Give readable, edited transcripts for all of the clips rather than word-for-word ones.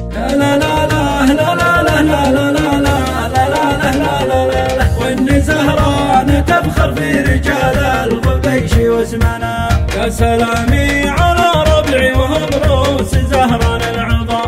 لا لا لا لا لا لا لا لا لا لا لا لا لا، وإن زهران تفخر في رجال الغبيش واسمنا. يا سلامي على ربعي وهم روس زهران العظام،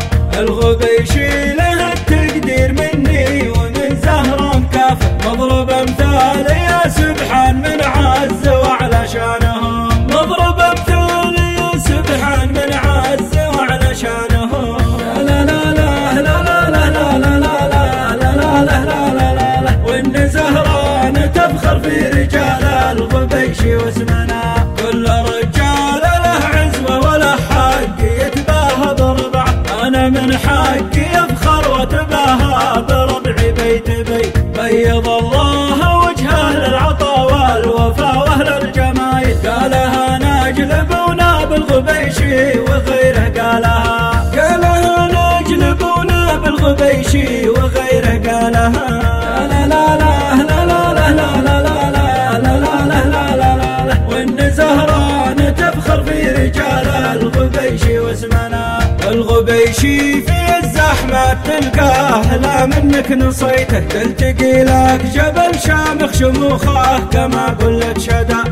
الغبيشي له التقدير مني ومن زهران كافر، مضرب امثال يا سبحان من عز وعلى شانهم، مضرب امثال يا سبحان من عز وعلى شانهم. لا لا لا لا لا لا لا لا لا لا لا لا لا، وإن زهران تفخر في رجال الغبيش واسمنا. كل رجال له عزوة وله حق يتباهى بربعه، أنا من حقي أفخر وأتباهى بربعي بيت بيت. بيض الله وجهه للعطا والوفا وأهل الجمايل، قالها ناجلبونا بالغبيشي وغيره قالها، قالها ناجلبونا بالغبيشي وغيره قالها. لا لا لا لا لا لا لا لا لا لا لا لا لا، وإن زهران تفخر في رجال الغبيش واسمنا. الغبيشي في الزحمة تلقاه لا منك نصيته، تلتقي لك جبل شامخ شموخه كما قلت شدا.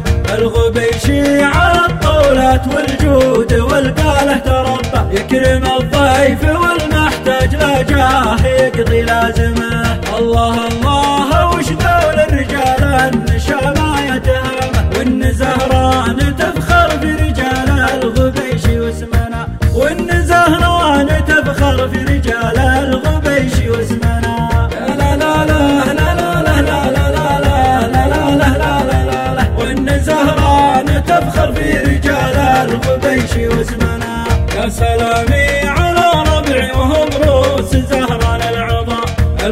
الغبيشي على الطولات والجود والقاله تربى، يكرم الضيف والمحتاج لا جاه يقضي لازمه. الله الله وش ذول الرجال النشامة يتهمه، وإن زهران تفخر في رجال الغبيش واسمنا، وإن زهران تفخر في رجال الغبيش واسمنا. لا لا لا لا لا لا لا لا لا لا لا لا لا، وإن زهران تفخر في رجال الغبيش واسمنا. يا سلامي على ربعي وهم روس زهران العظام،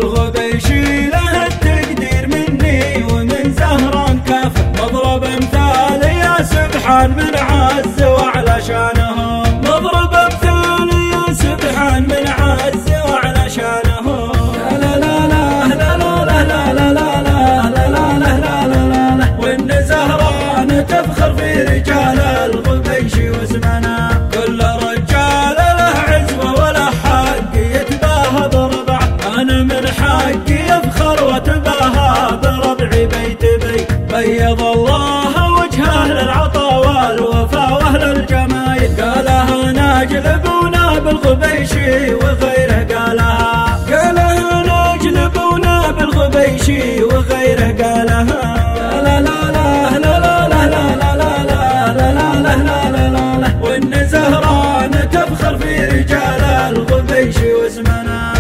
الغبيشي له التقدير مني ومن زهران كافر، مضرب امثال يا سبحان من عز وعلى شانهم، مضرب امثال يا سبحان من عز وعلى شانهم. لا لا لا لا لا لا لا لا لا لا لا لا لا، وإن زهران تفخر في رجال الغبيش واسمنا. كل رجال له عزوة وله حق يتباهى بربعه، أنا من حقي أفخر وأتباهى بربعي بيت بيت. بيض الله وجهه للعطا والوفا وأهل الجمايل، قالها ناجلبونا بالغبيشي وغيره قالها، قالها ناجلبونا بالغبيشي وغيره قالها. لا لا لا لا لا لا لا لا لا لا لا لا، وإن زهران تفخر في رجال الغبيش واسمنا.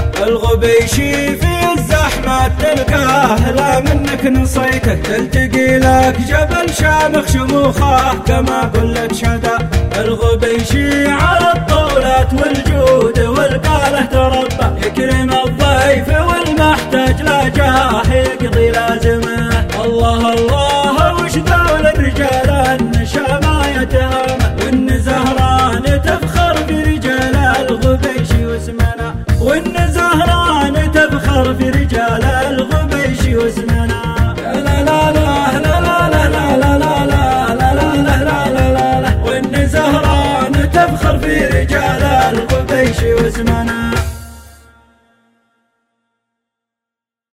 الغبيشي في الزحمة تلقاه لا منك نصيته، تلتقي لك جبل شامخ شموخه كما قلت شدا. الغبيشي على الطولات والجود والقاله تربى، يكرم الضيف والمحتاج لا جاه يقضي لازمه. الله الله وش ذول الرجال النشامة يتهمه، وإن زهران تفخر في رجال الغبيش واسمنا، وإن زهران تفخر في رجال الغبيش واسمنا. لا لا لا لا لا لا لا لا لا لا لا لا، وإن زهران تفخر في رجال الغبيش واسمنا.